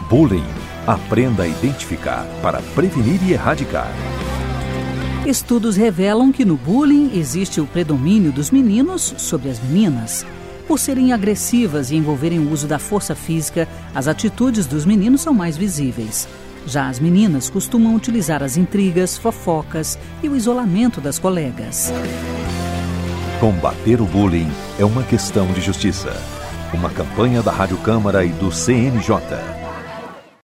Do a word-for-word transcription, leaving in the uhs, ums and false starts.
Bullying. Aprenda a identificar para prevenir e erradicar. Estudos revelam que no bullying existe o predomínio dos meninos sobre as meninas. Por serem agressivas e envolverem o uso da força física, as atitudes dos meninos são mais visíveis. Já as meninas costumam utilizar as intrigas, fofocas e o isolamento das colegas. Combater o bullying é uma questão de justiça. Uma campanha da Rádio Câmara e do C N J.